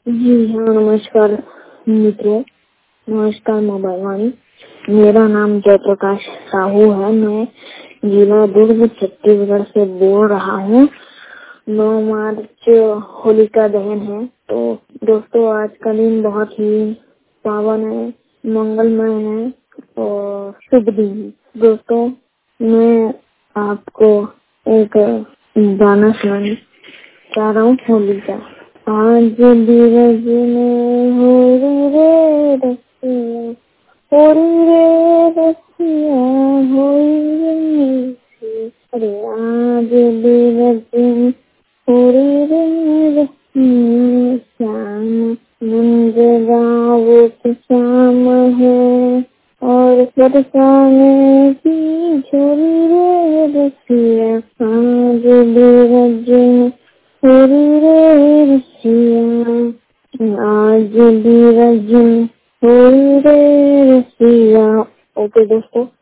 जी हाँ, नमस्कार मित्रों। नमस्कार मोबाइल वाणी। मेरा नाम जयप्रकाश साहू है। मैं जिला दुर्ग छत्तीसगढ़ से बोल रहा हूँ। 9 मार्च होलिका दहन है। तो दोस्तों, आज का दिन बहुत ही पावन है, मंगलमय है और शुभ दिन है। दोस्तों, मैं आपको एक गाना सुनाना चाह रहा हूँ, होलिका। आज बीरज में होरी रे रसिया, होरी रे रसिया, होरी रे रसिया। अरे आज बीरज में होरी रे रसिया, श्याम मंज गाँव की शाम है और बरसाने की झोरी रे रसिया। आज बीरज में होरी रे रसिया, आज बीरज में होरी रे रसिया। ओके दोस्तों।